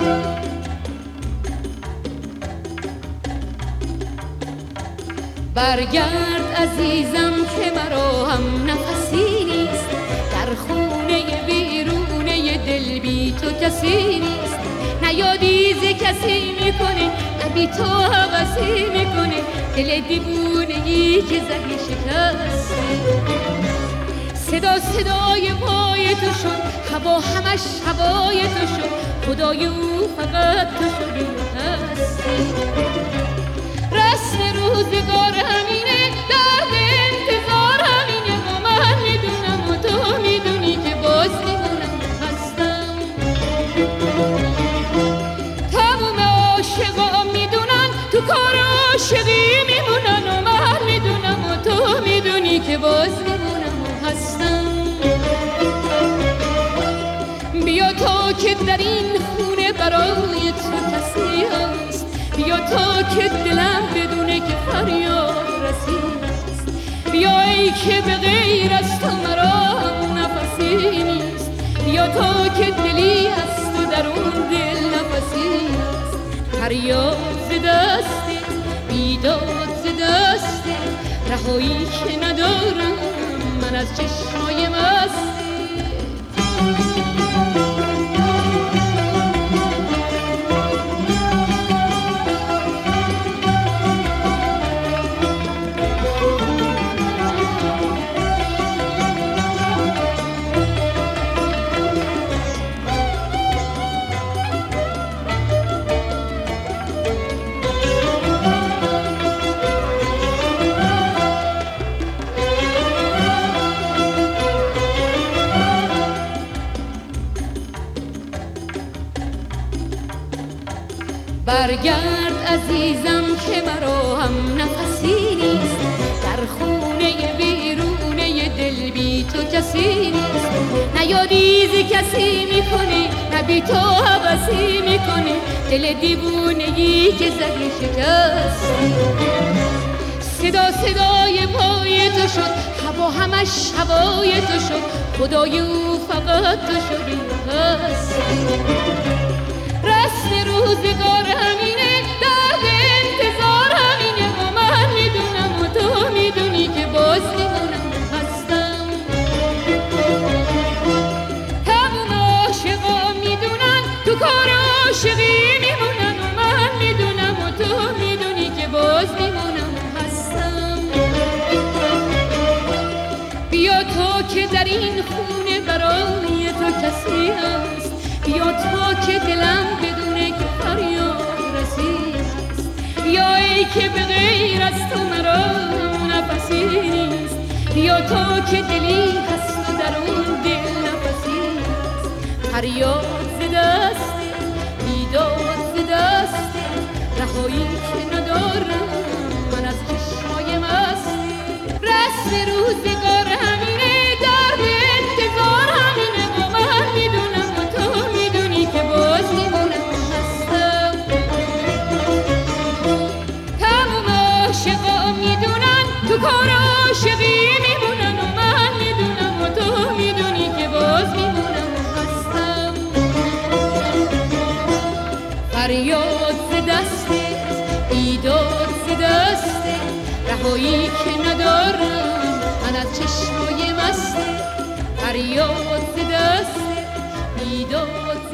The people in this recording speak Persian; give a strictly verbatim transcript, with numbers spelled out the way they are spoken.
برگرد عزیزم که مرا هم نفسی نیست، در خونه بیرونه دل بی تو کسی نیست. نیادی ز کسی میکنه، نه بی تو هوسی میکنه، دل دیوونگی که زدی شکسته. صدا صدای پای تو شد، هوا همش هوای تو شد، خدای او فقط تو شدی و هستی. رسم روزگار همینه، درد انتظار همینه، و من میدونم و تو میدونی که باز میمونم هستم. تموم عاشقا میدونن تو کار عاشقی میمونن، و من میدونم و تو میدونی که باز میمونم و هستم. بیا تا که در این خونه برای تو کسی هست، بیا تا که دلم بدونه که فریاد رسید است. بیا ای که به غیر از تو مرا نفسی نیست، بیا تا که دلی است و در اون دل نفسی است. فریاد ز دستت، بیداد ز دستت، رهایی که ندارم من از چشمای مستی. برگرد عزیزم که مرا هم نفسی نیست، در خونه بیرونه دل بی تو کسی نیست. نیادی ز کسی میکنه، نه بی تو هوسی میکنه، دل دیوونگی که زدی شکستی. صدا صدای پای تو شد، هوا همش هوای تو شد، خدای او فقط تو شدی و هستی. رسم روزگار همینه، درد انتظار همینه، و من میدونم و تو میدونی که باز میمونم هستم. تموم عاشقا میدونن تو کار عاشقی میمونن، و من میدونم و تو میدونی که باز میمونم هستم. بیا تا که در این خونه برای تو کسی هست، بیا تا که دلم بدونه که فریاد رسید است. بیا ای که به غیر از تو مرا نفسی نیست، بیا تا که دلی هست و در اون دل نفسی است. فریاد ز دستت، بیداد ز دستت، رهایی که ندارم من از چشمای مستی. رسم روزگار همینه، درد انتظار همینه، و من میدونم و تو میدونی که باز میمونم هستم. تموم عاشقا میدونن تو کار عاشقی میمونن، و من میدونم و تو میدونی که باز میمونم هستم. فریاد ز دستت، بیداد ز دستت، رهایی که ندارم من از چشمای مستی. فریاد ز دستت، بیداد